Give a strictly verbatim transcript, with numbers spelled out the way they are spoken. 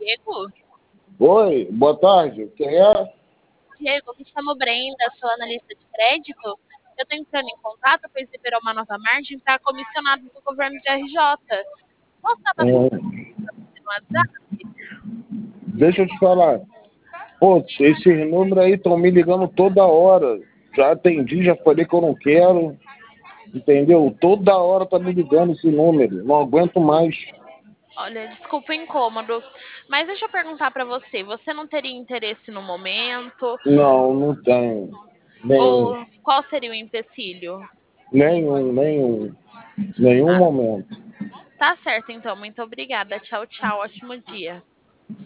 Diego? Oi, boa tarde. Quem é? Diego, me chamo Brenda, sou analista de crédito. Eu estou entrando em contato, pois liberou uma nova margem para comissionados do governo de R J. Posso dar uma Hum, no WhatsApp? deixa eu te falar. Pô, esses números aí estão me ligando toda hora. Já atendi, já falei que eu não quero. Entendeu? Toda hora tá me ligando esse número. Não aguento mais. Olha, desculpa o incômodo, mas deixa eu perguntar para você, você não teria interesse no momento? Não, não tenho. Nenhum. Ou qual seria o empecilho? Nenhum, nenhum. Nenhum Ah, momento. tá certo então, muito obrigada. Tchau, tchau, ótimo dia.